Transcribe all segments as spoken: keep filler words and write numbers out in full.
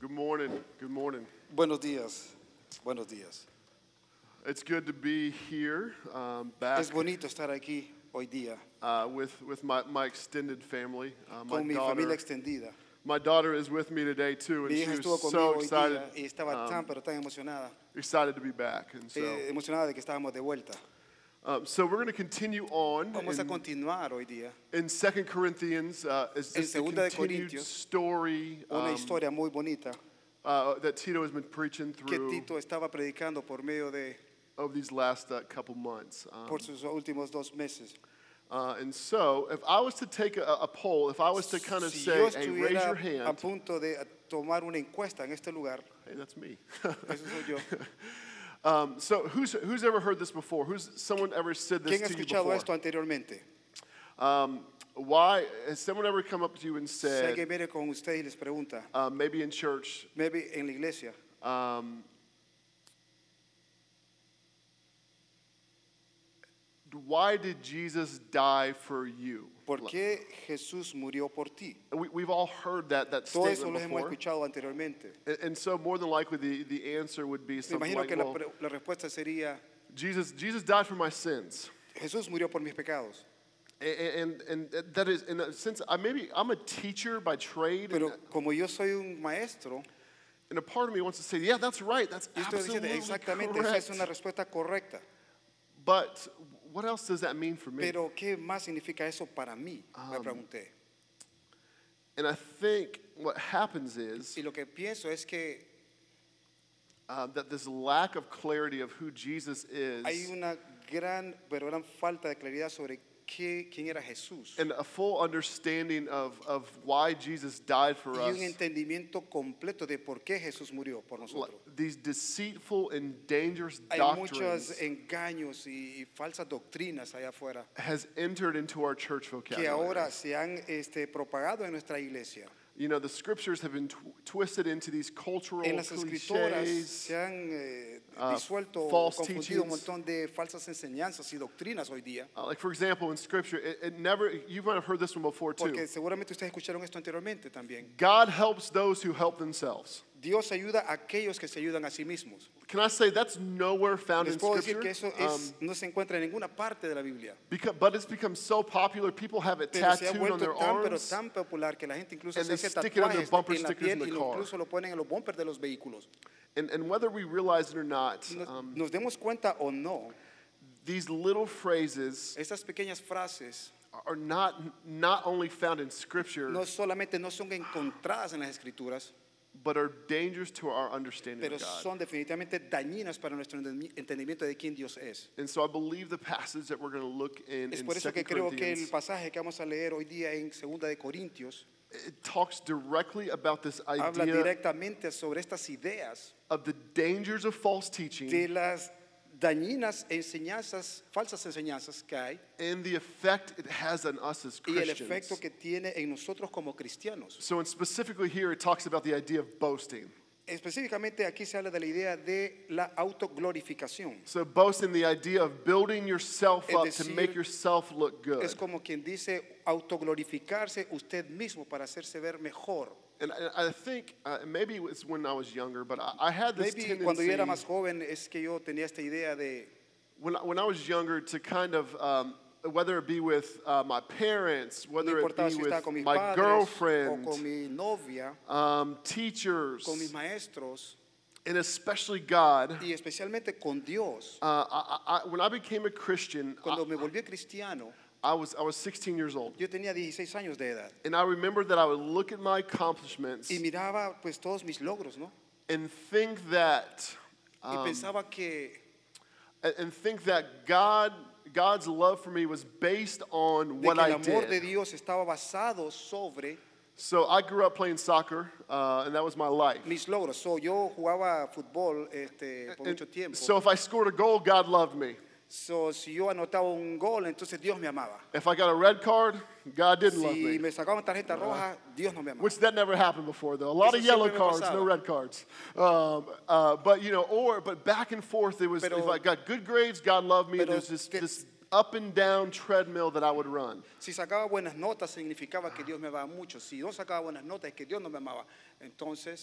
Good morning. Good morning. Buenos días. Buenos días. It's good to be here, um, back Es bonito estar aquí hoy día uh, with with my, my extended family. Uh, my con mi daughter, familia extendida. my daughter is with me today too, and Mi she hija was estuvo so conmigo hoy excited, día y estaba um, tan pero tan emocionada, excited to be back. And so, eh, emocionada de que estábamos de vuelta. um, so we're going to continue on Vamos a in, continuar hoy día in Second Corinthians. Uh, is En this a Segunda de continued Corintios, story una um, historia muy bonita uh, that Tito has been preaching que through Tito estaba predicando por medio de over these last uh, couple months. Um, por sus últimos dos meses. Uh, and so, if I was to take a, a poll, if I was to kind of Si say, yo hey, raise estuviera your a hand. punto de tomar una encuesta en este lugar, Hey, that's me. eso soy yo. um, so, who's who's ever heard this before? Who's someone ever said this ¿Quién ha to you escuchado before? esto anteriormente? Um, why has someone ever come up to you and Si said, alguien viene con usted y les pregunta, uh, maybe in church, maybe en la iglesia, um, why did Jesus die for you? ¿por qué Jesús murió por ti? We, we've all heard that that Todo eso statement lo hemos before, escuchado anteriormente. and, and so more than likely the, the answer would be Me something imagino like, que la, well, pre- la respuesta sería, Jesus Jesus died for my sins. Jesús murió por mis pecados. And, and, and that is, in a sense, I maybe I'm a teacher by trade, and, Pero como yo soy un maestro, and a part of me wants to say, yeah, that's right, that's yo estoy diciendo absolutely exactamente, esa correct. es una respuesta correcta. But what else does that mean for me? Pero ¿qué más significa eso para mí? Me pregunté. And I think what happens is Y lo que pienso es que uh, that this lack of clarity of who Jesus is hay una gran, pero gran falta de claridad sobre qué, quién era Jesús. and a full understanding of, of why Jesus died for Y us. un entendimiento completo de por qué Jesús murió por nosotros. These deceitful and dangerous Hay doctrines muchos engaños y, y falsas doctrinas allá afuera has entered into our church que vocabulary. ahora se han este, propagado en nuestra iglesia. You know, the scriptures have been tw- twisted into these cultural En las escrituras cliches. se han eh, uh, disuelto o false confundido un teachings. montón de falsas enseñanzas y doctrinas hoy día. Uh, like, for example, in scripture, it, it never, you might have heard this one before too. Porque seguramente ustedes escucharon esto anteriormente también. God helps those who help themselves. Dios ayuda a aquellos que se ayudan a sí mismos. Can I say that's nowhere found Les in puedo decir scripture? que eso es, Um, no se encuentra en ninguna parte de la Biblia. because, but it's become so popular, people have it Pero se ha tattooed on their vuelto tan, pero arms. tan popular que la gente incluso and se they hace stick it on their tatuajes bumper en la stickers in piel the y lo- car. incluso lo ponen en los bumpers de los vehículos. And, and whether we realize it or not, Nos, um, nos demos cuenta o no, these little phrases estas pequeñas frases are not, not only found in scripture, no solamente no son encontradas en las escrituras, but are dangerous to our understanding pero of God. son definitivamente dañinas para nuestro entendimiento de quién Dios es. And so I believe the passage that we're going to look in Es in por eso que Second creo que el Corinthians, pasaje que vamos a leer hoy día en Segunda de Corintios it talks directly about this habla idea directamente sobre estas ideas of the dangers of false teaching de las dañinas enseñanzas, falsas enseñanzas que hay and the effect it has on us as y el Christians. efecto que tiene en nosotros como cristianos. So, and specifically here, it talks about the idea of boasting. Específicamente aquí se habla de la idea de la autoglorificación. So, boasting, the idea of building yourself Es up to decir, make yourself look good. Es como quien dice autoglorificarse usted mismo para hacerse ver mejor. And I, I think uh, maybe it's when I was younger, but I, I had this Maybe cuando yo era tendency más joven es que yo tenía esta idea de when, I- when I was younger to kind of, um, whether it be with uh, my parents, no whether it importaba be si with estaba con mis my padres girlfriend, o con mi novia, um, teachers, con mis maestros and especially God. y especialmente con Dios. Uh, I, I, when I became a Christian, Cuando I, me volví cristiano, I was I was sixteen years old, yo tenía dieciséis años de edad and I remember that I would look at my accomplishments y miraba pues todos mis logros, ¿no? and think that Y um, pensaba que and and think that God God's love for me was based on de what que I el amor de did. Dios estaba basado sobre So I grew up playing soccer, uh, and that was my life. mis logros. So, yo jugaba fútbol este, por And mucho tiempo. so if I scored a goal, God loved me. So, si yo anotaba un gol, entonces Dios me amaba. If I got a red card, God didn't love Si me. me sacaban tarjeta roja, Dios no me amaba. Which that never happened before, though. A lot Eso of yellow siempre me cards, no pasaba. red cards. Um, uh, but you know, or but back and forth, it was. Pero- if I got good grades, God loved me. And Pero there's this te- this up and down treadmill that I would run. Si sacaba buenas notas, significaba que Dios me amaba mucho. Si no sacaba buenas notas, es que Dios no me amaba. Entonces,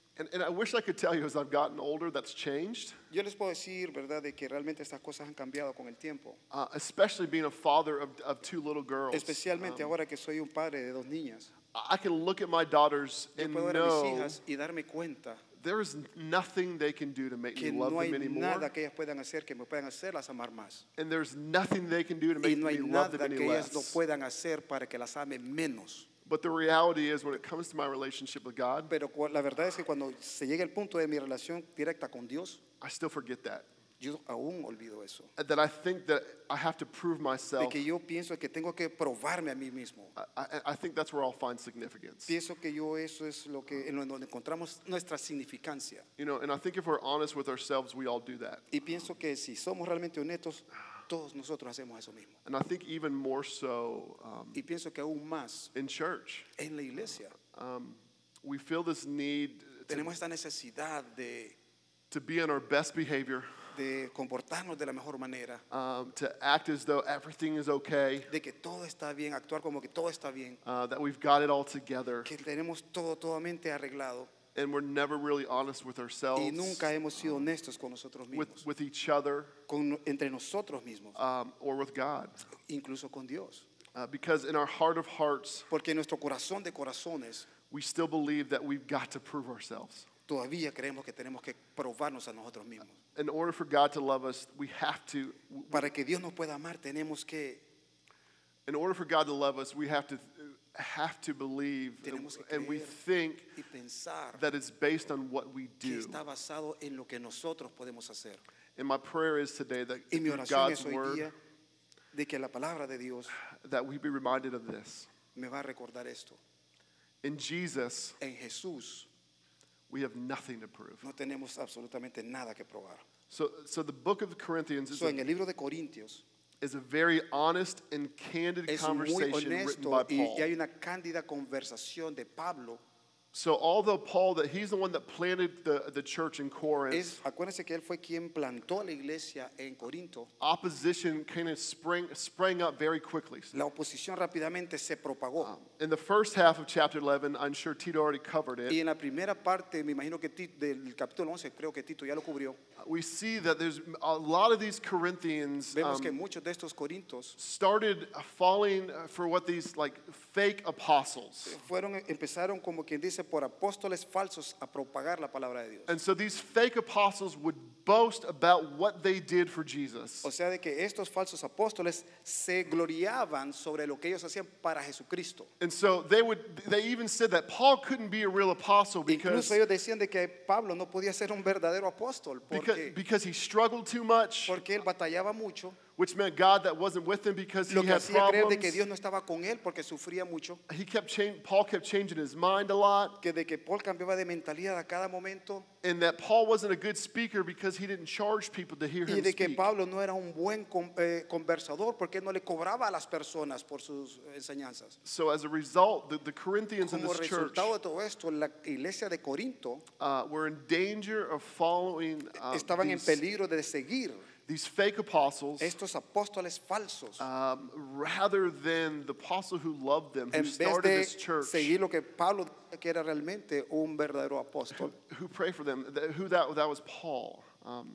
And, and I wish I could tell you as I've gotten older that's changed, Yo les puedo decir, ¿verdad?, de que realmente estas cosas han cambiado con el tiempo. uh, especially being a father of, of two little girls. Especialmente ahora que soy un padre de dos niñas. I can look at my daughters Yo and puedo ver a mis know hijas y darme cuenta there is nothing they can do to make que me love no hay them anymore. nada que ellas puedan hacer que me puedan hacerlas amar más. And there's nothing they can do to Y make no hay me love them nada any que ellas no less. puedan hacer para que las ame menos. But the reality is when it comes to my relationship with God, Pero cu- la verdad es que cuando se llega el punto de mi relación directa con Dios, I still forget that. yo aún olvido eso. That I think that I have to prove De myself. que yo pienso que tengo que probarme a mí mismo. I, I, I think that's where I'll find significance. Pienso que yo eso es lo que en donde encontramos nuestra significancia. You know, and I think if we're honest with ourselves, we all do that. Y pienso que si somos realmente honestos, todos nosotros hacemos eso mismo. And I think even more so um, Y pienso que aún más in church, en la iglesia um, we feel this need to, tenemos esta necesidad de, to be on our best behavior, de comportarnos de la mejor manera, um, to act as though everything is okay, de que todo está bien, actuar como que todo está bien, uh, that we've got it all together, que tenemos todo totalmente arreglado and we're never really honest with ourselves, y nunca hemos sido honestos con nosotros with, mismos, with each other, con, entre nosotros mismos, um, or with God. incluso con Dios. Uh, because in our heart of hearts, Porque en nuestro corazón de corazones we still believe that we've got to prove ourselves. todavía creemos que tenemos que probarnos a nosotros mismos. In order for God to love us, we have to, Para que Dios nos pueda amar tenemos que, in order for God to love us, we have to have to believe Tenemos que and we creer think y pensar that it's based on what we que do. está basado en lo que nosotros podemos hacer. And my prayer is today that Y mi through oración God's es hoy word, día de que la palabra de Dios that we be reminded of this. me va a recordar esto. In Jesus, En Jesús we have nothing to prove. no tenemos absolutamente nada que probar. So, so the book of Corinthians is So, en a, el libro de Corintios is a very honest and candid es muy conversation written by honesto y, Paul. y hay una cándida conversación de Pablo. So although Paul, that he's the one that planted the, the church in Corinth, Es, acuérdense que él fue quien plantó la iglesia en Corinto. opposition kind of sprang, sprang up very quickly. La oposición rápidamente se propagó. In the first half of chapter eleven, I'm sure Tito already covered it. Y en la primera parte, me imagino que Ti- del capítulo once, creo que Tito ya lo cubrió. We see that there's a lot of these Corinthians Vemos um, que muchos de estos corintos started falling for what these like fake apostles. fueron, empezaron como quien dice por apóstoles falsos a propagar la palabra de Dios. And so these fake apostles would boast about what they did for Jesus. O sea, de que estos falsos apóstoles se gloriaban sobre lo que ellos hacían para Jesucristo. And so they would they even said that Paul couldn't be a real apostle because Incluso ellos decían de que Pablo no podía ser un verdadero apóstol because, porque, because he struggled too much, porque él batallaba mucho, which meant God that wasn't with him because he lo que had hacía creer de que problems. Dios no estaba con él porque sufría mucho, He kept change, Paul kept changing his mind a lot, que de que Paul cambiaba de mentalidad a cada momento and that Paul wasn't a good speaker because he didn't charge people to hear y him de que speak. Pablo no era un buen con- eh, conversador porque él no le cobraba a las personas por sus enseñanzas. So as a result, the, the Corinthians in Como this church resultado de todo esto, la iglesia de Corinto uh, were in danger of following uh, estaban en these, peligro de seguir these fake apostles estos apóstoles falsos um, rather than the apostle who loved them, who en vez started de this church, seguir lo que Pablo decía que era realmente un verdadero apóstol. who prayed for them, th- who that, that was Paul. Um,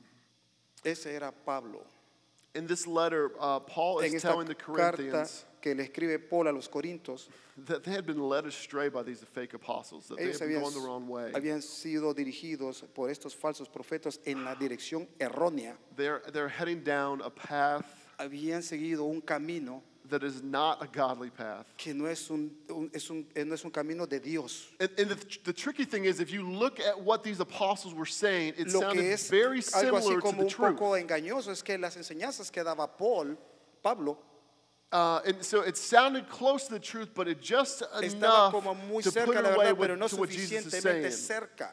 Ese era Pablo. in this letter, uh, Paul En is esta telling the carta Corinthians que le escribe Paul a los Corintios, that they had been led astray by these fake apostles, that they ellos had been habían, going the wrong way. habían sido dirigidos por estos falsos profetas en la dirección errónea. They're, they're heading down a path Habían seguido un camino that is not a godly path. que no es un, un- es un- eh, no es un camino de Dios. And, and the, the tricky thing is, if you look at what these apostles were saying, it Lo sounded que es very algo así similar to como the un truth. poco engañoso es que las enseñanzas que daba Paul, Pablo, Uh, and so it sounded close to the truth, but it just estaba enough como muy to put cerca it la away verdad, pero with, no to what Jesus is suficientemente saying. cerca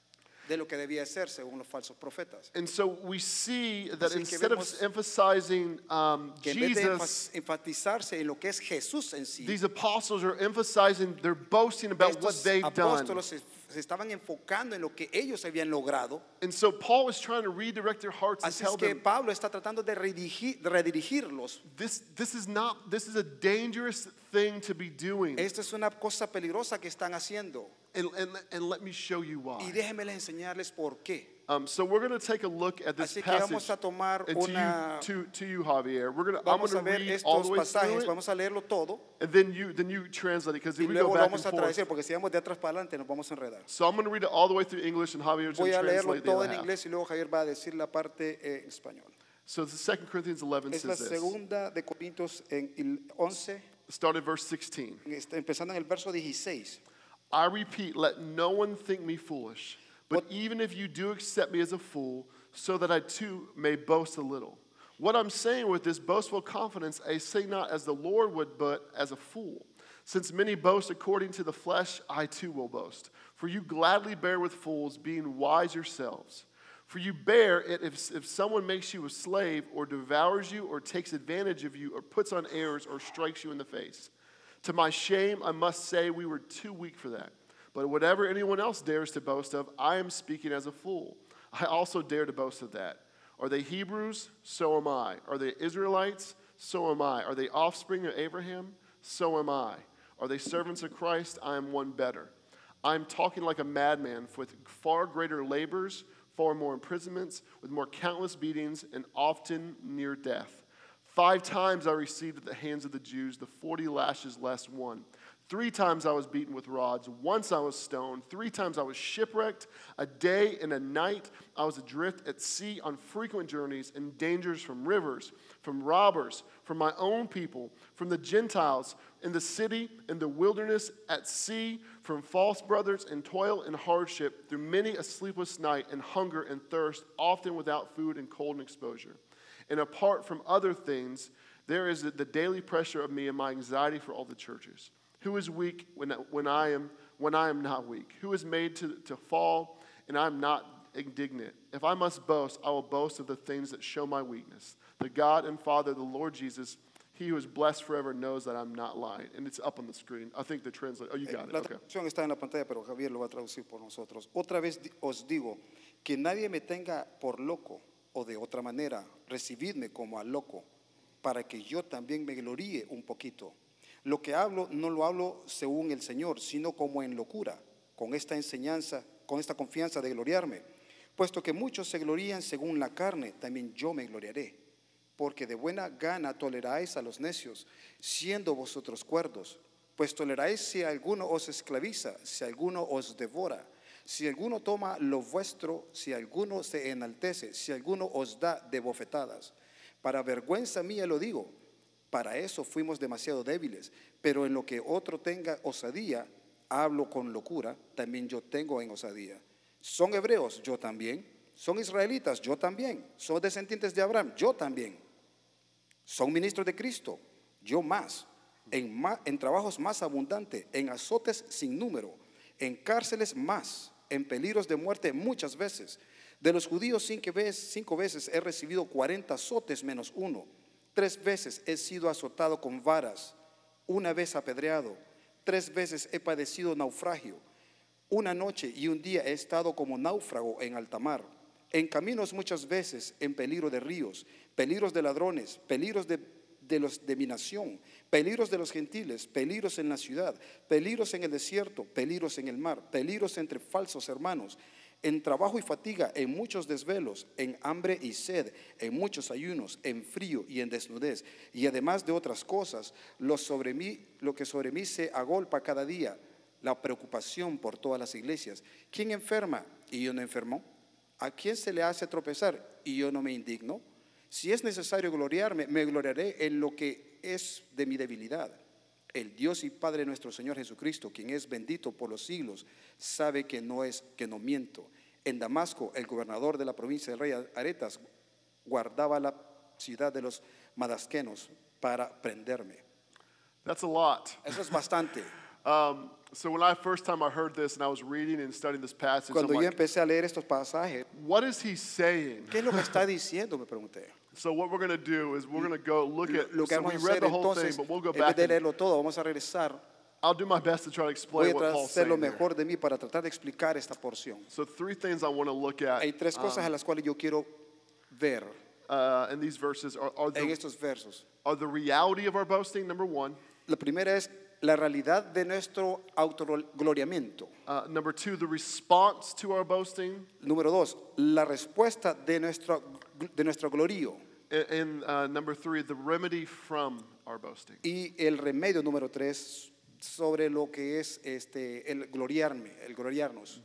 de lo que debía ser según los falsos profetas. And so we see that Así que instead of vemos emphasizing um, Que en vez de Jesus, enfas- enfatizarse en lo que es Jesús en sí, these apostles are emphasizing, they're boasting about what estos they've done. apóstoles se, se estaban enfocando en lo que ellos habían logrado. And so Paul was trying to redirect their hearts and Así tell es que them, Pablo está tratando de redirigir- de redirigirlos. this, this is not, this is a dangerous thing to be doing. Esta es una cosa peligrosa que están haciendo. And, and, and let me show you why. Y déjenme enseñarles por qué. Um, so we're going to take a look at this Así que vamos passage. a tomar And to una, you, to, to you, Javier, we're gonna, I'm vamos going a to ver read all estos the way through pasajes, it, vamos a leerlo todo and then you, then you translate it, because y if we go luego lo back and vamos a forth. traducir, porque si vamos de atrás para adelante nos vamos a enredar. So I'm going to read it all the way through English, and Javier's going Voy to a leerlo translate the todo other en half. inglés y luego Javier va a decir la parte eh, en español. So the Second Corinthians eleven Es la says this. segunda de Corintios en el once, Start at verse sixteen. está empezando en el verso dieciséis. I repeat, let no one think me foolish, but even if you do accept me as a fool, so that I too may boast a little. What I'm saying with this boastful confidence, I say not as the Lord would, but as a fool. Since many boast according to the flesh, I too will boast. For you gladly bear with fools, being wise yourselves. For you bear it if, if someone makes you a slave, or devours you, or takes advantage of you, or puts on airs, or strikes you in the face. To my shame, I must say we were too weak for that. But whatever anyone else dares to boast of, I am speaking as a fool. I also dare to boast of that. Are they Hebrews? So am I. Are they Israelites? So am I. Are they offspring of Abraham? So am I. Are they servants of Christ? I am one better. I am talking like a madman, with far greater labors, far more imprisonments, with more countless beatings, and often near death. Five times I received at the hands of the Jews the forty lashes less one. Three times I was beaten with rods. Once I was stoned. Three times I was shipwrecked. A day and a night I was adrift at sea on frequent journeys, in dangers from rivers, from robbers, from my own people, from the Gentiles, in the city, in the wilderness, at sea, from false brothers, in toil and hardship, through many a sleepless night, and hunger and thirst, often without food and cold and exposure. And apart from other things, there is the daily pressure of me and my anxiety for all the churches. Who is weak when, when, I, am, when I am not weak? Who is made to, to fall and I am not indignant? If I must boast, I will boast of the things that show my weakness. The God and Father, the Lord Jesus, he who is blessed forever, knows that I'm not lying. And it's up on the screen. I think the translate. Oh, you got it. La Okay. traducción está en la pantalla, pero Javier lo va a traducir por nosotros. Otra vez di- os digo, que nadie me tenga por loco, o de otra manera, recibidme como al loco, para que yo también me gloríe un poquito. Lo que hablo no lo hablo según el Señor, sino como en locura, con esta enseñanza, con esta confianza de gloriarme. Puesto que muchos se glorían según la carne, también yo me gloriaré. Porque de buena gana toleráis a los necios, siendo vosotros cuerdos. Pues toleráis si alguno os esclaviza, si alguno os devora, si alguno toma lo vuestro, si alguno se enaltece, si alguno os da de bofetadas. Para vergüenza mía lo digo. Para eso fuimos demasiado débiles, pero en lo que otro tenga osadía, hablo con locura, también yo tengo en osadía. Son hebreos, yo también. Son israelitas, yo también. Son descendientes de Abraham, yo también. Son ministros de Cristo, yo más. En, ma- en trabajos más abundantes, en azotes sin número, en cárceles más, en peligros de muerte muchas veces. De los judíos cinco veces, cinco veces he recibido cuarenta azotes menos uno. Tres veces he sido azotado con varas, una vez apedreado, tres veces he padecido naufragio, una noche y un día he estado como náufrago en alta mar, en caminos muchas veces, en peligro de ríos, peligros de ladrones, peligros de, de los de mi nación, peligros de los gentiles, peligros en la ciudad, peligros en el desierto, peligros en el mar, peligros entre falsos hermanos, en trabajo y fatiga, en muchos desvelos, en hambre y sed, en muchos ayunos, en frío y en desnudez, y además de otras cosas, lo, sobre mí, lo que sobre mí se agolpa cada día, la preocupación por todas las iglesias. ¿Quién enferma y yo no enfermo? ¿A quién se le hace tropezar y yo no me indigno? Si es necesario gloriarme, me gloriaré en lo que es de mi debilidad. El Dios y Padre de nuestro Señor Jesucristo, quien es bendito por los siglos, sabe que no es que no miento. En Damasco, el gobernador de la provincia del rey Aretas guardaba la ciudad de los madasquenos para prenderme. That's a lot. Eso es bastante. Um, so when I first time I heard this and I was reading and studying this passage, I'm Cuando yo like, empecé a leer estos pasajes, what is he saying? ¿qué es lo que está diciendo? Me pregunté. So what we're going to do is we're going to go look at, Lo que so we vamos a read hacer the whole thing, entonces, but we'll go en vez back de and, leerlo todo, vamos a regresar I'll do my best to try to Voy explain a what Paul's hacer lo saying here. mejor de mí para tratar de explicar esta porción. So three things I want to look at Hay tres cosas a las cuales yo quiero ver uh, in these verses are, are, en the, estos versos. are the reality of our boasting, number one. La primera es la realidad de nuestro autogloriamiento. Uh, number two, the response to our boasting. Número dos, la respuesta de nuestro, de nuestro glorío. And, and uh, number three, the remedy from our boasting. Y el remedio número tres sobre lo que es este, el gloriarme, el gloriarnos.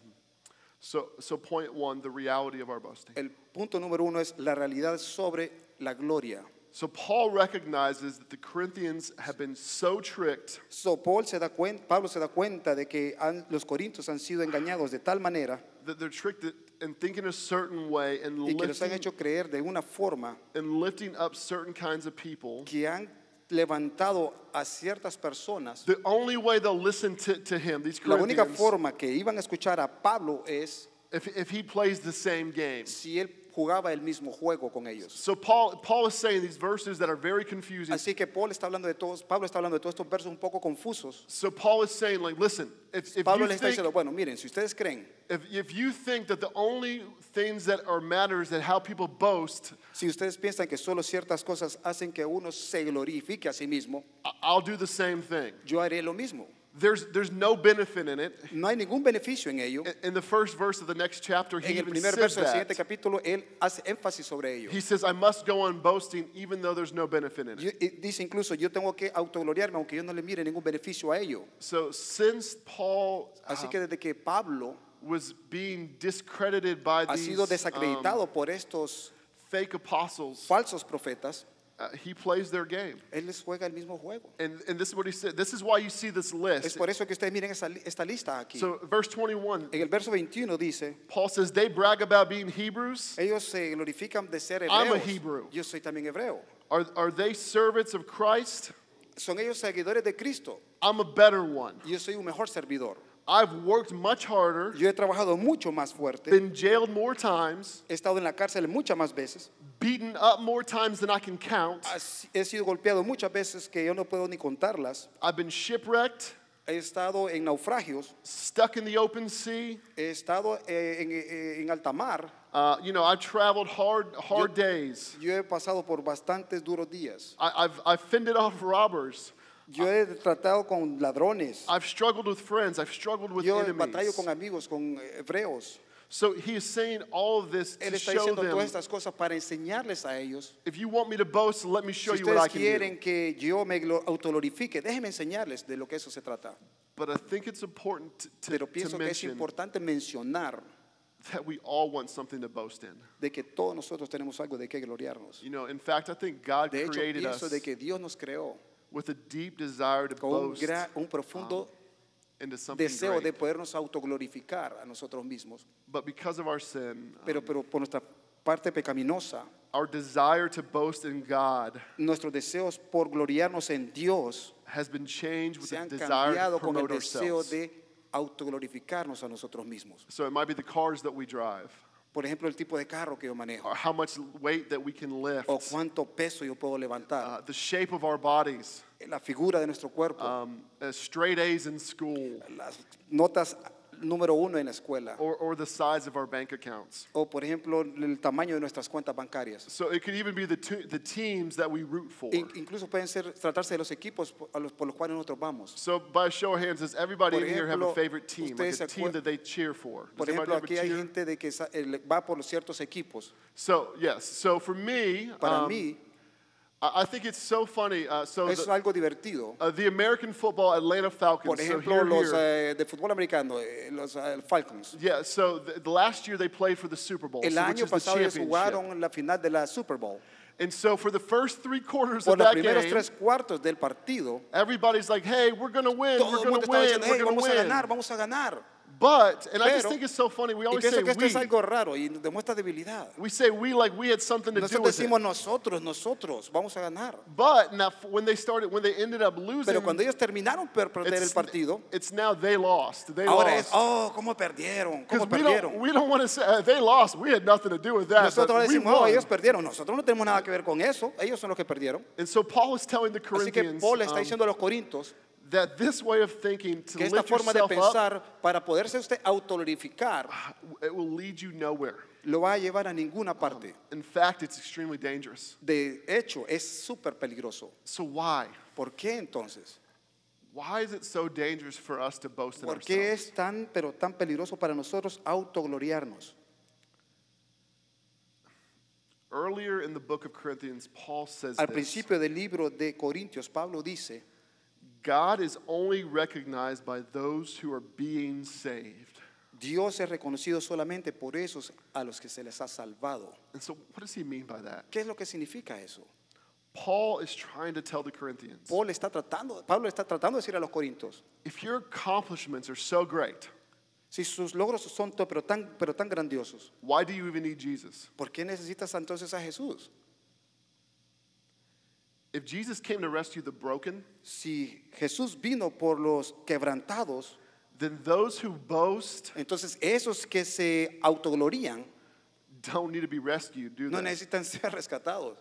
So, so point one, the reality of our boasting. El punto número uno es la realidad sobre la gloria. So Paul recognizes that the Corinthians have been so tricked So, Paul se da cuenta, Pablo se da cuenta de que han- los corintios han sido engañados de tal manera that they're tricked in thinking a certain way and y que los han lifting, hecho creer de una forma and lifting up certain kinds of people. que han levantado a ciertas personas. The only way they'll listen to, to him, these La única Corinthians, forma que iban a escuchar a Pablo es if, if he plays the same game. si él jugaba el mismo juego con ellos. So Paul, Paul is saying these verses that are very confusing. Así que Paul está hablando de todos, Pablo está hablando de todos estos versos un poco confusos. So Paul is saying, like, listen, if, if, Pablo you les está diciendo, think, bueno, miren, si ustedes creen, if, if you think that the only things that are matters that how people boast, si ustedes piensan que solo ciertas cosas hacen que uno se glorifique a sí mismo, I- I'll do the same thing. yo haré lo mismo. There's, there's no benefit in it. No hay ningún beneficio en ello. In- In the first verse of the next chapter, he En el even primer says verso del that. siguiente capítulo, él hace énfasis sobre ello. He says, I must go on boasting even though there's no benefit in it. Yo- y dice incluso, yo tengo que autogloriarme aunque yo no le mire ningún beneficio a ello. So since Paul Así uh, que desde que Pablo was being discredited by ha these sido um, desacreditado por estos fake apostles, falsos profetas, uh, he plays their game. él les juega el mismo juego. And, and this is what he said. This is why you see this Es list. por eso que ustedes miren esa li- esta lista aquí. So verse twenty-one, En el verso veintiuno dice, Paul says, they brag about being Hebrews. ellos se glorifican de ser I'm a hebreos. Hebrew. Yo soy también hebreo. Are, are they servants of Christ? Son ellos seguidores de Cristo. I'm a better one. Yo soy un mejor servidor. I've worked much harder, Yo he trabajado mucho más fuerte. been jailed more times, He estado en la cárcel muchas más veces. beaten up more times than I can count. Así- He sido golpeado muchas veces que yo no puedo ni contarlas. I've been shipwrecked, He estado en naufragios. stuck in the open sea. He estado eh, en, eh, en alta mar. Uh, you know, I've traveled hard, hard Yo- days. Yo he pasado por bastantes duros días. I, I've, I've fended off robbers. Yo he tratado con ladrones. I've struggled with friends. I've struggled with Yo batallo enemies. con amigos, con hebreos. So he is saying all of this Él to está show diciendo them, todas estas cosas para enseñarles a ellos. if you want me to boast, let me show Si you what I ustedes can quieren do. que yo me glo- autoglorifique, déjenme enseñarles de lo que eso se trata. But I think it's important to, to, Pero to pienso que es mention importante mencionar that we all want something to boast in. de que todos nosotros tenemos algo de que gloriarnos. You know, in fact, I think God De hecho, created us pienso de que Dios nos creó with a deep desire to con un, boast gra- un profundo into something deseo de great. podernos autoglorificar a nosotros mismos. But because of our sin, Pero, pero por nuestra parte pecaminosa, our desire to boast in God nuestros deseos por gloriarnos en Dios has been changed with se a han desire to cambiado con el promote deseo ourselves. de autoglorificarnos a nosotros mismos. So it might be the cars that we drive, Por ejemplo, el tipo de carro que yo manejo, or how much weight that we can lift, o cuánto peso yo puedo levantar, uh, the shape of our bodies, la figura de nuestro cuerpo, um, uh, straight A's in school, las notas número uno en la escuela, or, or the size of our bank accounts. o por ejemplo el tamaño de nuestras cuentas bancarias. So it could even be the, tu- the teams that we root for. In- incluso pueden ser, tratarse de los equipos por, a los, por los cuales nosotros vamos. So by a show of hands, does everybody Por in here have a ejemplo, favorite team, like ustedes a se team acuer- that they cheer for? Does Por anybody ejemplo, have a aquí hay cheer? gente de que sa- eh, va por ciertos equipos. So yes, so for me, Para um, mí I I think it's so funny. Uh, so es the, algo divertido. uh, the American football Atlanta Falcons. Por so ejemplo, here, los here. eh, de fútbol americano, eh, los eh, Falcons. Yeah, so the, the last year they played for the Super Bowl, El so, which año is the pasado ellos championship. jugaron la final de la Super Bowl. And so for the first three quarters Por of los that primeros game, tres cuartos del partido, everybody's like, "Hey, we're gonna win. todo we're el gonna mundo estaba win. diciendo, we're hey, gonna vamos a win." ganar, vamos a ganar. But, and I just Pero- think it's so funny. We Y always say pienso que esto es we. algo raro y demuestra debilidad. We say we like we had something to do Nosotros with it. decimos nosotros, nosotros, vamos a ganar. But now, f- when they started, when they ended up losing, Pero cuando ellos terminaron por perder el it's, partido, it's now they lost. They ahora es, lost. oh, ¿cómo perdieron? ¿Cómo Because we perdieron? don't, we don't want to say uh, they lost. We had nothing to do with that. Nosotros ahora But we decimos, oh, won. ellos perdieron. Nosotros no tenemos nada que ver con eso. Ellos son los que perdieron. And so Paul is telling the Así que Corinthians Paul le está um, diciendo a los corintios that this way of thinking to que esta lift forma de yourself up, pensar para poderse usted autoglorificar it will lead you nowhere. lo va a llevar a ninguna parte. In fact, it's extremely dangerous. De hecho, es súper peligroso. So why? ¿Por qué entonces? Why is it so dangerous for us to boast in ¿Por qué ourselves? es tan, pero tan peligroso para nosotros autogloriarnos? Earlier in the book of Corinthians, Paul says Al this, principio del libro de Corintios, Pablo dice, God is only recognized by those who are being saved. Dios es reconocido solamente por esos a los que se les ha salvado. And so what does he mean by that? ¿Qué es lo que significa eso? Paul is trying to tell the Corinthians, Paul está tratando, Pablo está tratando de decir a los corintios, if your accomplishments are so great, si sus logros son to- pero tan, pero tan grandiosos, why do you even need Jesus? ¿por qué necesitas entonces a Jesús? If Jesus came to rescue the broken, Si Jesús vino por los quebrantados, then those who boast entonces esos que se autoglorían don't need to be rescued, do no they? necesitan ser rescatados.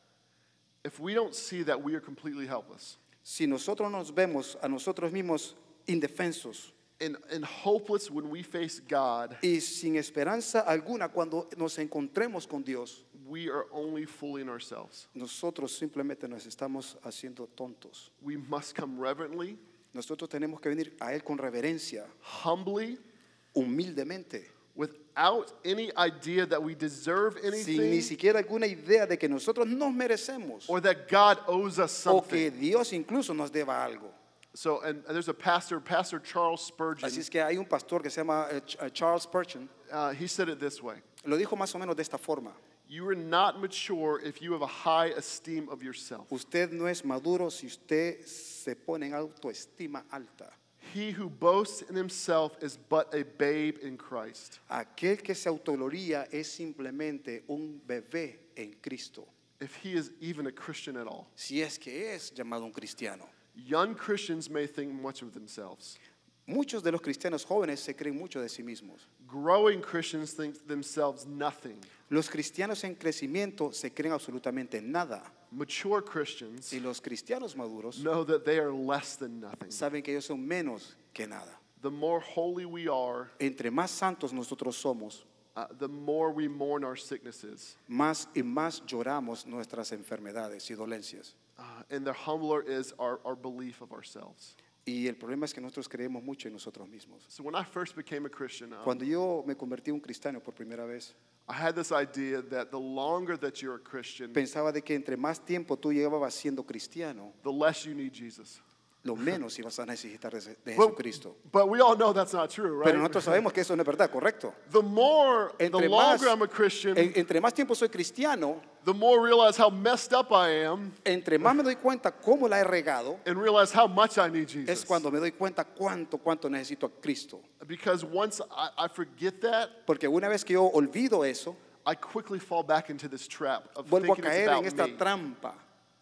If we don't see that we are completely helpless Si nosotros nos vemos a nosotros mismos indefensos and, and hopeless when we face God, y sin esperanza alguna cuando nos encontremos con Dios, we are only fooling ourselves. nosotros simplemente nos estamos haciendo tontos. We must come reverently, Nosotros tenemos que venir a Él con reverencia, humbly, humildemente, without any idea that we deserve sin ni anything siquiera alguna idea de que nosotros nos merecemos or that God owes us o que something. Dios incluso nos deba algo. So, and, and there's a pastor, Pastor Charles Spurgeon. Así es que hay un pastor que se llama eh, Ch- eh, Charles Spurgeon, Uh, he said it this way: lo dijo más o menos de esta forma: you are not mature if you have a high esteem of yourself. usted no es maduro si usted se pone en autoestima alta. He who boasts in himself is but a babe in Christ. Aquel que se autogloría es simplemente un bebé en Cristo, If he is even a Christian at all. si es que es llamado un cristiano. Young Christians may think much of themselves. Muchos de los cristianos jóvenes se creen mucho de sí mismos. Growing Christians think themselves nothing. Los cristianos en crecimiento se creen absolutamente nada. Mature Christians Y los cristianos maduros know that they are less than nothing. saben que ellos son menos que nada. The more holy we are, Entre más santos nosotros somos, uh, the more we mourn our sicknesses. más y más lloramos nuestras enfermedades y dolencias. Uh, and the humbler is our, our belief of ourselves. Y el problema es que nosotros creemos mucho en nosotros mismos. So when I first became a Christian, um, Cuando yo me convertí en un cristiano por primera vez, I had this idea that the longer that you're a Christian, pensaba de que entre más tiempo tú llevabas siendo cristiano, the less you need Jesus. lo menos ibas a necesitar de de But, Jesucristo. but we all know that's not true, right? Pero nosotros sabemos que eso no es verdad, ¿correcto? The more, the Entre más, longer I'm a Christian, en- entre más tiempo soy cristiano, the more I realize how messed up I am entre más me doy cuenta cómo la he regado, and realize how much I need es Jesus. cuando me doy cuenta cuánto, cuánto necesito a Cristo. Because once I, I forget that, Porque una vez que yo olvido eso, I quickly fall back into this trap of vuelvo a thinking it's caer en about esta me. trampa.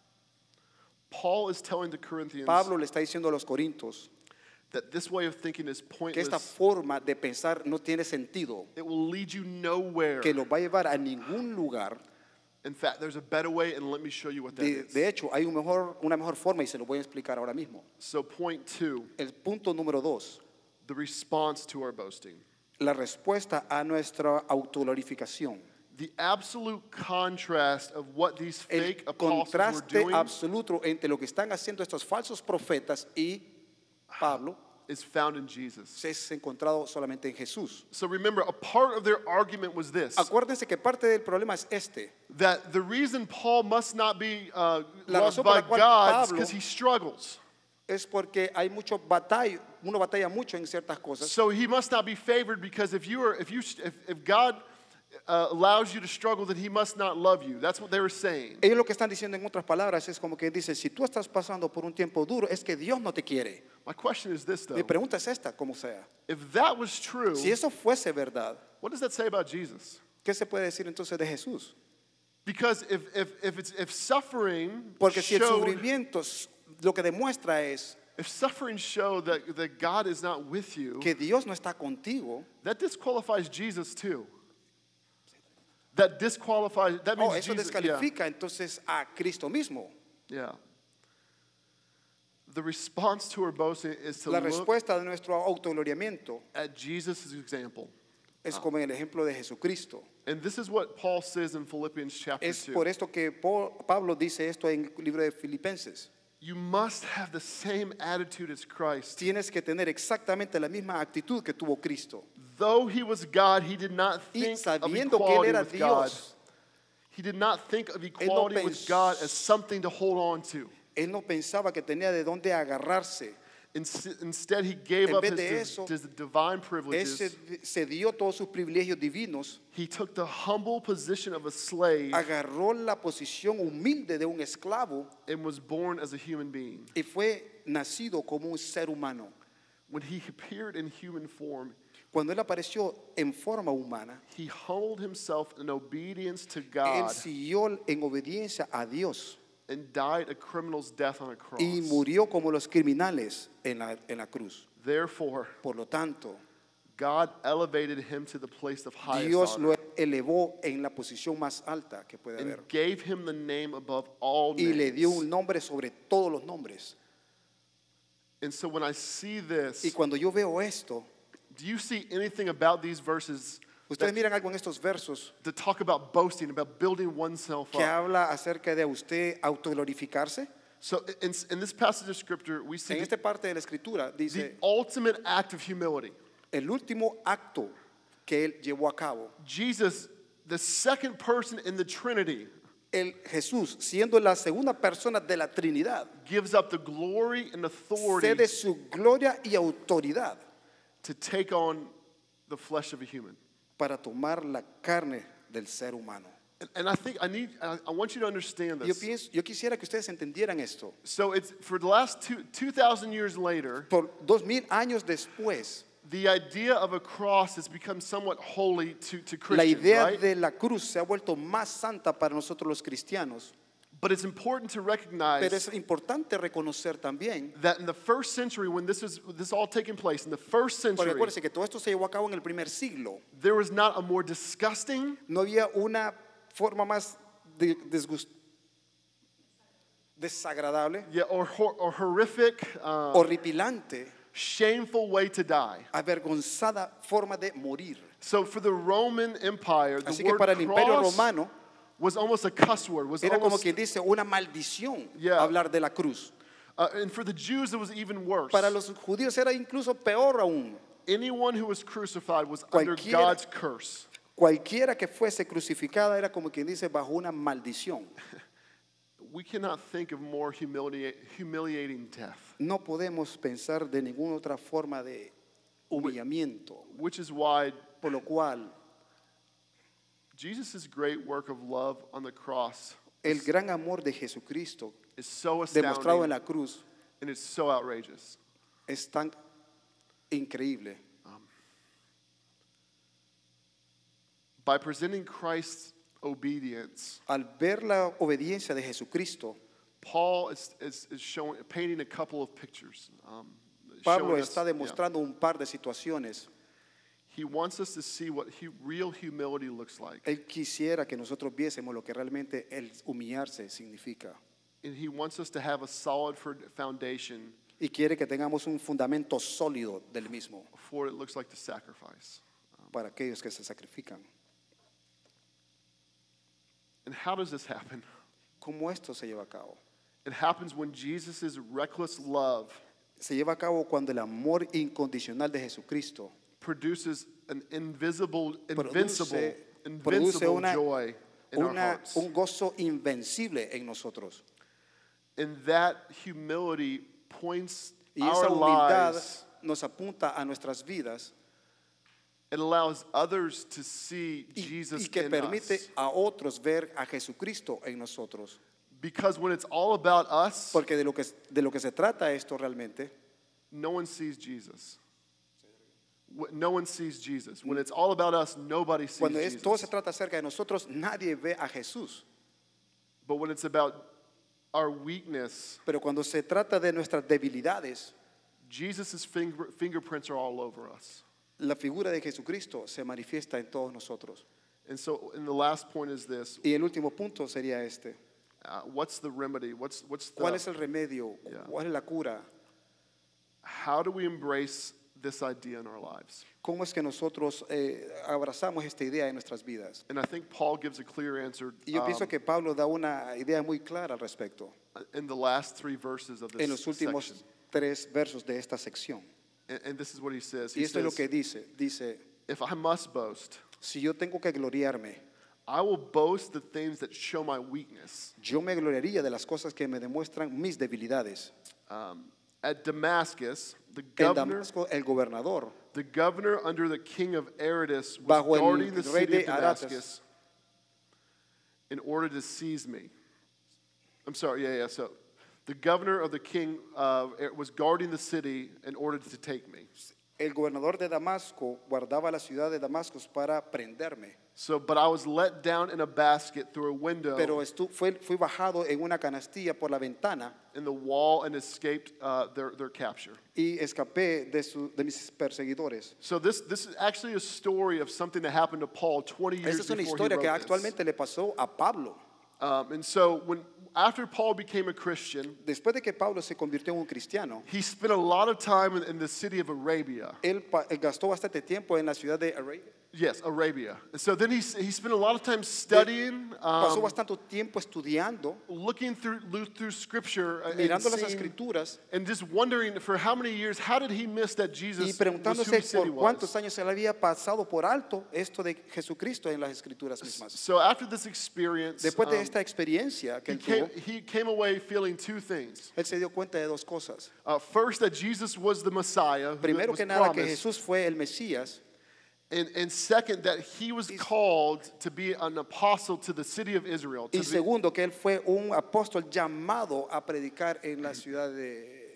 Paul is telling the Corinthians Pablo le está diciendo a los corintios that this way of thinking is que esta pointless. forma de pensar no tiene sentido, It will lead you nowhere. que los va a llevar a ningún lugar. In fact, there's a better way, and let me show you what that De, is. de hecho, hay un mejor, una mejor forma y se lo voy a explicar ahora mismo. So, point two, El punto número dos, the response to our boasting. la respuesta a nuestra autoglorificación. The absolute contrast of what these El fake apostles were contraste doing absoluto entre lo que están haciendo estos falsos profetas y Pablo is found in Jesus. se es encontrado solamente en Jesús. So remember, a part of their argument was this, Acuérdense que parte del problema es este. that the reason Paul must not be uh, La loved razón por by la cual God is Pablo- because he struggles. Es porque hay mucho batalla, uno batalla mucho en ciertas cosas. So he must not be favored because if you are, if you, if, if God uh, allows you to struggle, then he must not love you. That's what they were saying. Ellos lo que están diciendo en otras palabras es como que dicen, si tú estás pasando por un tiempo duro, es que Dios no te quiere. My question is this, though. Mi pregunta es esta, como sea. If that was true, Si eso fuese verdad, what does that say about Jesus? ¿qué se puede decir entonces de Jesús? Because if, if, if, it's, if suffering Porque si el showed, sufrimiento s- lo que demuestra es if suffering showed that, that God is not with you, que Dios no está contigo, that disqualifies Jesus too. That disqualifies, that means oh, eso Jesus, yeah, descalifica entonces a Cristo mismo. yeah. The response to our boasting is to La look respuesta de nuestro autogloriamiento at Jesus' example. es como en el ejemplo de Jesucristo. And this is what Paul says in Philippians chapter Es two. por esto que Paul- Pablo dice esto en el libro de Filipenses. You must have the same attitude as Christ. Tienes que tener exactamente la misma actitud que tuvo Cristo. Though he was God, he did not Y think of sabiendo que él equality era with God. Dios, He did not think of equality with God as something to hold on to. él no pensaba que tenía de dónde agarrarse. Ins- Instead, he gave En up vez his, de div- eso, his divine Él privileges. se, se dio todos sus privilegios divinos, He took the humble position of a slave agarró la posición humilde de un esclavo and was born as a human being. y fue nacido como un ser humano. When he appeared in human form, Cuando él apareció en forma humana, he humbled himself in obedience to él God siguió en obediencia a Dios and died a criminal's death on a cross. y murió como los criminales en la, en la cruz. Therefore, Por lo tanto, God elevated him to the place of highest Dios honor lo elevó en la posición más alta que puede and haber gave him the name above all y le dio names. un nombre sobre todos los nombres. And so when I see this, Y cuando yo veo esto, do you see anything about these verses ustedes that, miran algo en estos versos that talk about boasting, about building oneself que up? habla acerca de usted autoglorificarse. So in, in this passage of scripture, we see En the, esta parte de la escritura the dice ultimate act of humility. el último acto que él llevó a cabo. Jesus, the second person in the Trinity, El Jesús, siendo la segunda persona de la Trinidad, gives up the glory and authority cede su gloria y autoridad to take on the flesh of a human. para tomar la carne del ser humano. And, and I think I need, I, I want you to understand Yo, this. pienso, yo quisiera que ustedes entendieran esto. So it's for the last two, 2,000 years later, Por dos mil años después, the idea of a cross has become somewhat holy to, to la Christians, idea right? de la cruz se ha vuelto más santa para nosotros los cristianos. But it's important to Pero recognize es importante reconocer también, that in the first century, when this was this all taking place, in the first porque century, acuérdense que todo esto se llevó a cabo en el primer siglo. there was not a more disgusting, No había una forma más de- desgust- desagradable, yeah, or, hor- or horrific, uh, horripilante, shameful way to die. avergonzada forma de morir. So for the Roman Empire, the Así que word para el imperio cross romano was almost a cuss word. Was era como almost, quien dice una maldición Yeah. hablar de la cruz. uh, and for the Jews, it was even worse. Para los judíos era incluso peor aún. Anyone who was crucified was under Cualquiera- God's curse. Cualquiera que fuese crucificada era como quien dice bajo una maldición. We cannot think of more humiliate, humiliating death, No podemos pensar de ninguna otra forma de humillamiento, which is why por lo cual Jesus' great work of love on the cross el gran amor de Jesucristo is so demostrado en astounding la cruz and it's so outrageous. es tan increíble. By presenting Christ's obedience, Al ver la obediencia de Jesucristo, Paul is, is, is showing, painting a couple of pictures. Um, Pablo showing us- está yeah. demostrando un par de situaciones. He wants us to see what hu- real humility looks like. Él quisiera que nosotros viésemos lo que realmente el humillarse significa. And he wants us to have a solid for- foundation Y quiere que tengamos un fundamento sólido del mismo for what it looks like to sacrifice. para aquellos que se sacrifican. And how does this happen? ¿Cómo esto se lleva a cabo? It happens when Jesus' reckless love Se lleva a cabo cuando el amor incondicional de Jesucristo produces an invisible, invincible, produce, produce invincible una, joy in our una, hearts. un gozo invencible en nosotros. And that humility points Y esa our humildad lives. nos apunta a nuestras vidas It allows others to see y, Jesus y que in permite us. a otros ver a Jesucristo en nosotros. Because when it's all about us, Porque de lo que, de lo que se trata esto realmente, no one sees Jesus. Wh- No one sees Jesus. When it's all about us, nobody sees cuando es, todo se Jesus. trata acerca de nosotros, nadie ve a Jesús. But when it's about our weakness, Pero cuando se trata de nuestras debilidades, Jesus' finger, fingerprints are all over us. la figura de Jesucristo se manifiesta en todos nosotros. And so, and the last point is this: Y el último punto sería este. Uh, what's the remedy? What's, what's ¿Cuál the, es el remedio? Yeah. ¿Cuál es la cura? how do we embrace this idea in our lives? ¿Cómo es que nosotros eh, abrazamos esta idea en nuestras vidas? And I think Paul gives a clear answer Y yo um, pienso que Pablo da una idea muy clara al respecto in the last three verses of en this los últimos section. tres versos de esta sección. And, and this is what he says. Y He esto es lo says, que dice. Dice, if I must boast, si yo tengo que gloriarme, I will boast the things that show my weakness. yo me gloriaría de las cosas que me demuestran mis debilidades. Um, at Damascus, the En governor, Damasco, el gobernador, the governor under the king of Aradus was bajo el guarding the rey city de of Aratas. Damascus in order to seize me. I'm sorry, yeah, yeah. So the governor of the king uh, was guarding the city in order to take me. el gobernador de Damasco guardaba la ciudad de Damasco para prenderme. So, but I was let down in a basket through a window Pero estu- fue, fui bajado en una canastilla por la ventana in the wall and escaped uh, their, their capture. y escapé de, su- de mis perseguidores. So this, this is actually a story of something that happened to Paul twenty years Esta es una before he historia que wrote this. actualmente le pasó a Pablo. Um, and so when after Paul became a Christian, Después de que Pablo se convirtió en un cristiano, he spent a lot of time in, in the city of Arabia. él, pa- él gastó bastante tiempo en la ciudad de Arabia. Yes, Arabia. And so then he, s- he spent a lot of time studying, Pasó um, bastante tiempo estudiando, looking through, lo- through scripture, uh, and, mirando las seeing- escrituras and just wondering for how many years, how did he miss that y Jesus was preguntándose who he said por he cuántos was? años se le había pasado por alto esto de Jesucristo en las escrituras mismas. So after this experience, Después de um, esta experiencia que he, él came, tuvo, he came away feeling two things. él se dio cuenta de dos cosas. Uh, first, that Jesus was the Messiah, who Primero was que nada, que promised. Jesús fue el Mesías. And, and second, that he was called to be an apostle to the city of Israel, to Y the, segundo, que él fue un apóstol llamado a predicar en la ciudad de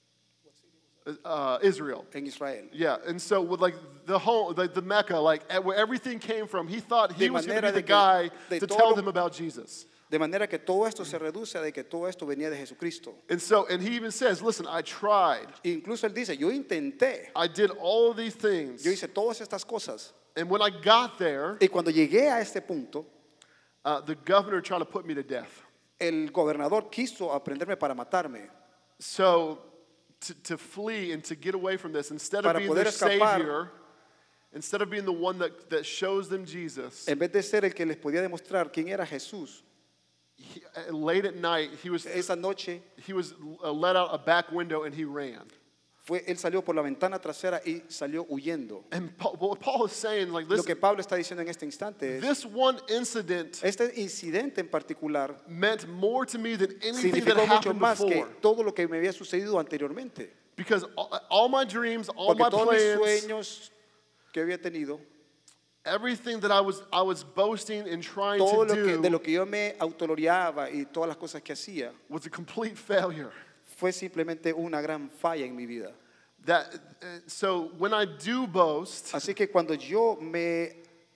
uh, Israel. en Israel. Yeah, and so with like the whole, like the Mecca, like eh, where everything came from, he thought he De was going to manera be the de que- guy de to todo tell lo- them about Jesus. De manera que todo esto se reduce a de que todo esto venía de Jesucristo. And so, and he even says, listen, I tried. Incluso él dice, yo intenté, I did all of these things. yo hice todas estas cosas. And when I got there, Y cuando llegué a este punto, uh, the governor tried to put me to death. el gobernador quiso aprenderme para matarme. So to, to flee and to get away from this, instead of Para being poder their escapar. savior, instead of being the one that, that shows them Jesus, En vez de ser el que les podía demostrar quién era Jesús, he, uh, late at night, he was, esa noche he was uh, let out a back window and he ran. fue, él salió por la ventana trasera y salió huyendo. And Paul, what Paul is saying, like, Lo listen, que Pablo está diciendo en este instante es, this one incident este incidente en particular meant more to me than anything that significó mucho happened más que before. todo lo que me había sucedido anteriormente. Because all, all my dreams, all Porque my todos mis plans, sueños que había tenido, everything that I was, I was boasting and trying todo to lo que, de do lo que yo me autoloreaba y todas las cosas que hacía, was a complete failure. fue simplemente una gran falla en mi vida. That, uh, so when I do boast, Así que cuando yo me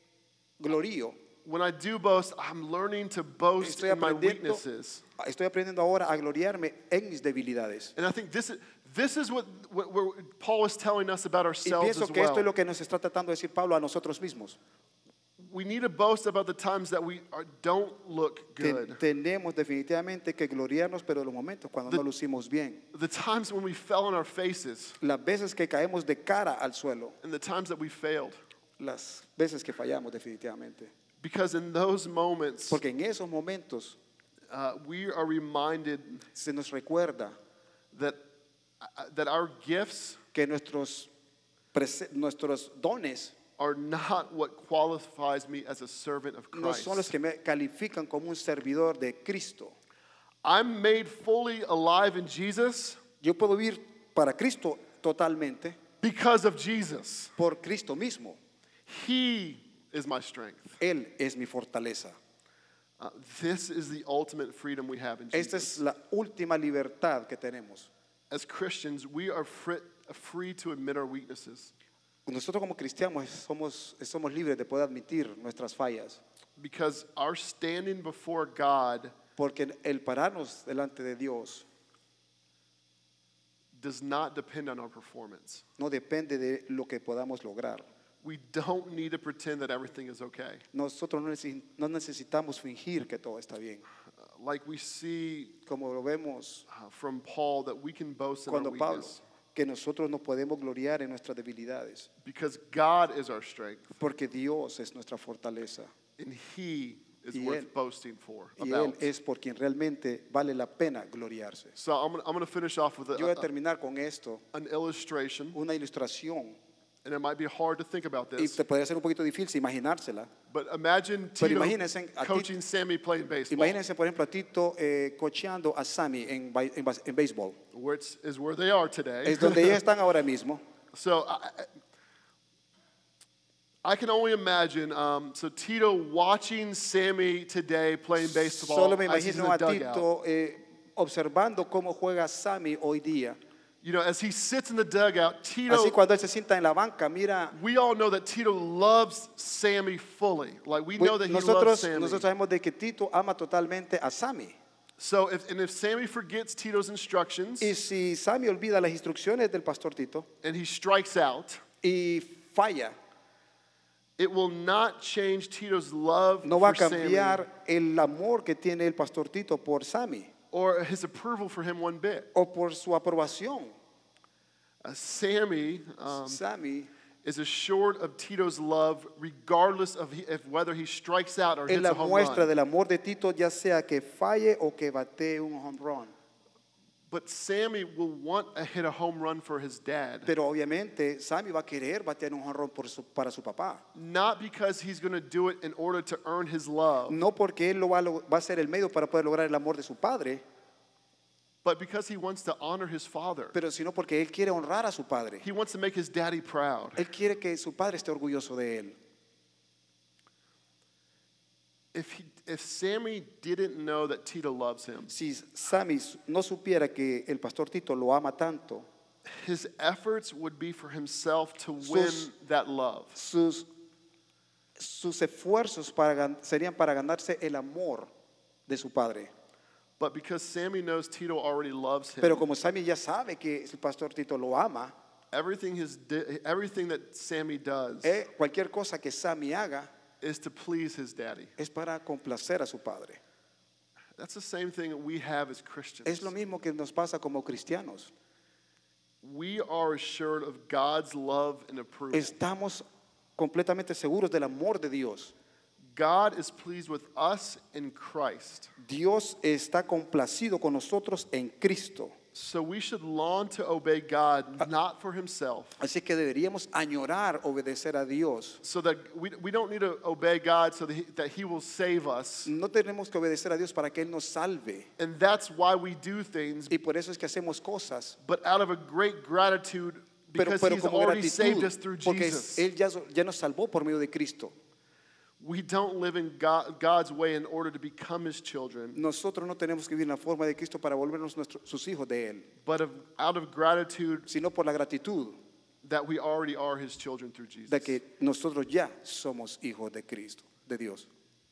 glorío, when I do boast, I'm learning to boast estoy in my aprendiendo, weaknesses. estoy aprendiendo ahora a gloriarme en mis debilidades. And I think this is, this is what, what, what Paul is telling us about Y ourselves pienso as que esto es well. lo que nos está tratando de decir Pablo a nosotros mismos. We need to boast about the times that we are, don't look Ten- good. tenemos definitivamente que gloriarnos, pero en los momentos cuando The- no lucimos bien. The times when we fell on our faces Las veces que caemos de cara al suelo, and the times that we failed. las veces que fallamos definitivamente. Because in those moments, Porque en esos momentos uh, we are reminded se nos recuerda that, uh, that our gifts que nuestros, prese- nuestros dones are not what qualifies me as a servant of no son los Christ. que me califican como un servidor de Cristo. I'm made fully alive in Jesus Yo puedo vivir para Cristo totalmente because of Jesus. por Cristo mismo. He is my strength. Él es mi fortaleza. Uh, this is the ultimate freedom we have in Esta Jesus. es la última libertad que tenemos. As Christians, we are fri- free to admit our weaknesses Nosotros como cristianos somos, somos libres de poder admitir nuestras fallas, because our standing before God porque el pararnos delante de Dios does not depend on our performance. no depende de lo que podamos lograr. We don't need to pretend that everything is okay. Nosotros no necesi- no necesitamos fingir que todo está bien. like we see como lo vemos uh, from Paul, that we can boast in our cuando Pablo, weakness. que nosotros nos podemos gloriar en nuestras debilidades, Because God is our strength, porque Dios es nuestra fortaleza. and He is Y worth Él- boasting for. Y Él About. es por quien realmente vale la pena gloriarse. So I'm gonna, I'm gonna finish off with a, Yo voy a a- terminar con esto, an illustration, una ilustración, and it might be hard to think about y this, te podría ser un poquito difícil imaginársela. but imagine Pero Tito imagínense a Tito- coaching Sammy playing baseball, Imagínense, por ejemplo, a Tito eh, cocheando a Sammy en, bai- en bas- en béisbol. which is where they are today. Es donde ellos están ahora mismo. So I, I I can only imagine. Um, so Tito watching Sammy today playing baseball Solo me as he's in imagino the a dugout. Tito eh, observando cómo juega Sammy hoy día. You know, as he sits in the dugout, Tito. Así cuando él se sienta en la banca, mira, We all know that Tito loves Sammy fully. Like we know that he loves nosotros, Sammy. nosotros sabemos de que Tito ama totalmente a Sammy. So if and if Sammy forgets Tito's instructions Y si Sammy olvida las instrucciones del pastor Tito and he strikes out, y falla, it will not change Tito's love no va a for Sammy cambiar el amor que tiene el pastor Tito por Sammy or his approval for him one bit. o por su aprobación. Uh, Sammy um, Sammy is assured of Tito's love regardless of, he, of whether he strikes out or es hits la a home muestra run. del amor de Tito, ya sea que falle o que batee un home run. But Sammy will want to hit a home run for his dad, Pero obviamente Sammy va a querer batear un home run por su- para su papá. not because he's going to do it in order to earn his love, No porque él lo va a, lo- va a ser el medio para poder lograr el amor de su padre, but because he wants to honor his father. pero sino porque él quiere honrar a su padre. He wants to make his daddy proud. Él quiere que su padre esté orgulloso de él. If, he, if Sammy didn't know that Tito loves him, Si Sammy no supiera que el pastor Tito lo ama tanto, his efforts would be for himself to win Sus- that love. sus, sus esfuerzos para gan- serían para ganarse el amor de su padre. But because Sammy knows Tito already loves him, Pero como Sammy ya sabe que el pastor Tito lo ama, everything, his di- everything that Sammy does eh, cualquier cosa que Sammy haga is to please his daddy. es para complacer a su padre. That's the same thing that we have as Christians. Es lo mismo que nos pasa como cristianos. We are assured of God's love and approval. Estamos completamente seguros del amor de Dios. God is pleased with us in Christ. Dios está complacido con nosotros en Cristo. So we should long to obey God, not for himself. Así que deberíamos añorar obedecer a Dios. So that we, we don't need to obey God so that he, that he will save us. No tenemos que obedecer a Dios para que Él nos salve. And that's why we do things, Y por eso es que hacemos cosas. but out of a great gratitude Pero, because pero he's como already saved gratitud, us through porque Jesus. Él ya, ya nos salvó por medio de Cristo. We don't live in God, God's way in order to become his children, Nosotros no tenemos que vivir en la forma de Cristo para volvernos nuestros, sus hijos de Él, but of, out of gratitude sino por la gratitud that we already are his children through Jesus. de que nosotros ya somos hijos de Cristo, de Dios.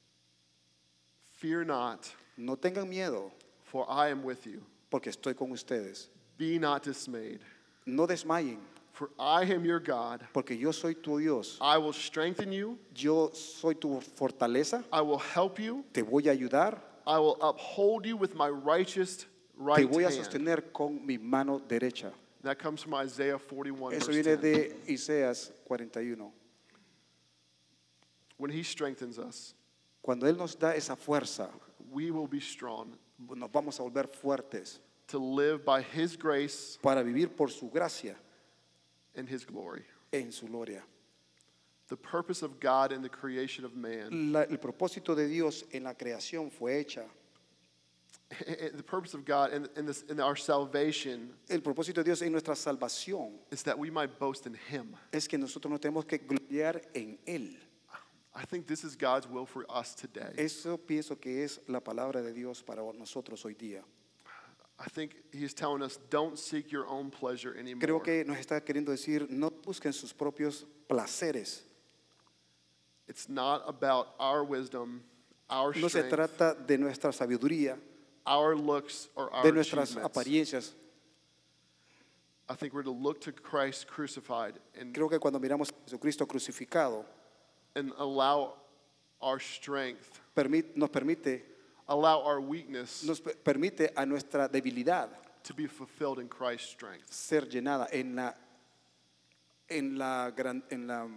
Fear not, No tengan miedo, for I am with you. porque estoy con ustedes. Be not dismayed, No desmayen, for I am your God. porque yo soy tu Dios. I will strengthen you. Yo soy tu fortaleza, I will help you. te voy a ayudar, I will uphold you with my righteous te right voy a hand. sostener con mi mano derecha. That comes from Isaiah forty-one, Eso verse viene ten. de Isaías cuarenta y uno. When he strengthens us, Cuando Él nos da esa fuerza, we will be strong nos vamos a volver fuertes to live by his grace para vivir por su gracia and his glory. en su gloria. The purpose of God in the creation of man, La- el propósito de Dios en la creación fue hecha. the purpose of God in, in, this, in our salvation El propósito de Dios en nuestra salvación is that we might boast in him. es que nosotros nos tenemos que gloriar en Él. I think this is God's will for us today. Eso pienso que es la palabra de Dios para nosotros hoy día. I think he's telling us, don't seek your own pleasure anymore. Creo que nos está queriendo decir, no busquen sus propios placeres. It's not about our wisdom, our No se strength, trata de nuestra sabiduría, our looks, or our de nuestras achievements. apariencias. I think we're to look to Christ crucified and, Creo que cuando miramos a Jesucristo crucificado, and allow our strength, permit- nos permite allow our weakness nos pe- permite a nuestra debilidad to be fulfilled in Christ's strength. ser llenada en la en la gran, en la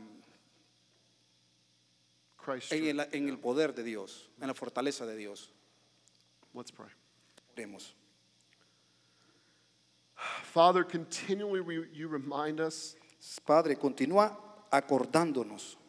Christ's en strength. el, en el poder de Dios, en la fortaleza de Dios. Let's pray. Oremos. Father, continually re- you remind us Padre, continúa acordándonos